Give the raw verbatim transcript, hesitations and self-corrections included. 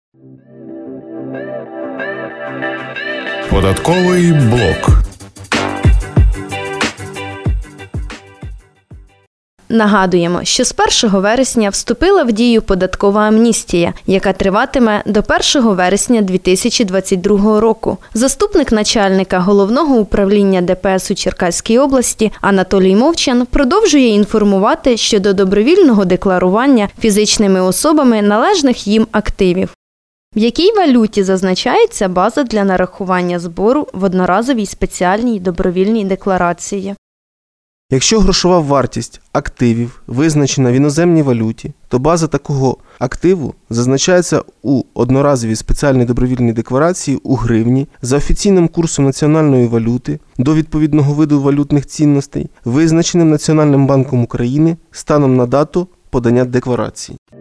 Податковий блок. Нагадуємо, що з першого вересня вступила в дію податкова амністія, яка триватиме до першого вересня дві тисячі двадцять другого року. Заступник начальника Головного управління Де Пе Ес у Черкаській області Анатолій Мовчан продовжує інформувати щодо добровільного декларування фізичними особами належних їм активів. В якій валюті зазначається база для нарахування збору в одноразовій спеціальній добровільній декларації? Якщо грошова вартість активів визначена в іноземній валюті, то база такого активу зазначається у одноразовій спеціальній добровільній декларації у гривні за офіційним курсом національної валюти до відповідного виду валютних цінностей, визначеним Національним банком України станом на дату подання декларації.